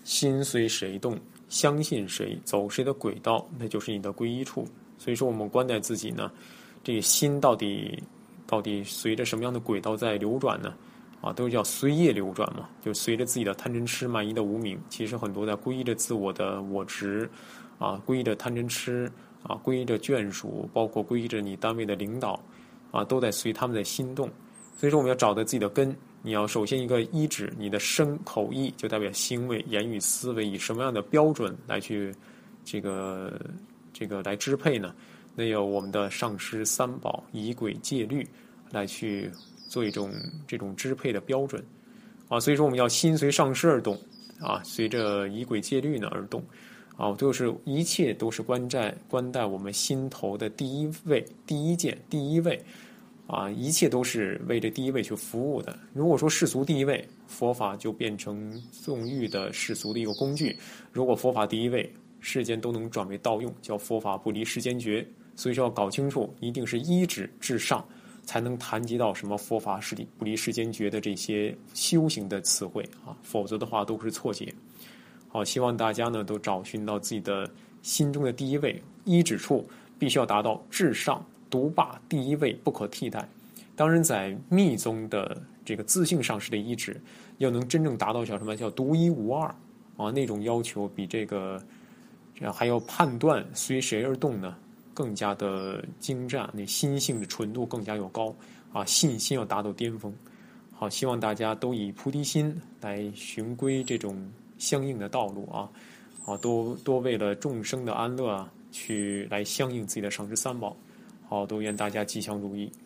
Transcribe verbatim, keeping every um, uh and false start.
心随谁动，相信谁，走谁的轨道，那就是你的皈依处。所以说，我们观待自己呢，这个心到底到底随着什么样的轨道在流转呢？啊，都叫随业流转嘛，就随着自己的贪嗔痴慢疑的无明。其实很多在皈依着自我的我执，啊，皈依着贪嗔痴，啊，皈依着眷属，包括皈依着你单位的领导，啊，都在随他们的心动。所以说，我们要找到自己的根。你要首先一个依止，你的身口意就代表行为、言语、思维，以什么样的标准来去这个这个来支配呢？那有我们的上师三宝、仪轨戒律来去做一种这种支配的标准啊。所以说，我们要心随上师而动啊，随着仪轨戒律呢而动啊，就是一切都是观待观待我们心头的第一位、第一件、第一位。啊，一切都是为这第一位去服务的。如果说世俗第一位，佛法就变成纵欲的世俗的一个工具；如果佛法第一位，世间都能转为盗用，叫佛法不离世间觉。所以说要搞清楚，一定是依止至上，才能谈及到什么佛法是不离世间觉的这些修行的词汇啊，否则的话都是错解。好，希望大家呢都找寻到自己的心中的第一位，依止处必须要达到至上。独霸第一位不可替代。当然，在密宗的这个自性上师的依止，要能真正达到叫什么叫独一无二啊，那种要求比这个这样还要判断随谁而动呢，更加的精湛，那心性的纯度更加要高啊，信心要达到巅峰。好，希望大家都以菩提心来寻归这种相应的道路啊，啊，多多为了众生的安乐啊，去来相应自己的上师三宝。好，都愿大家吉祥如意。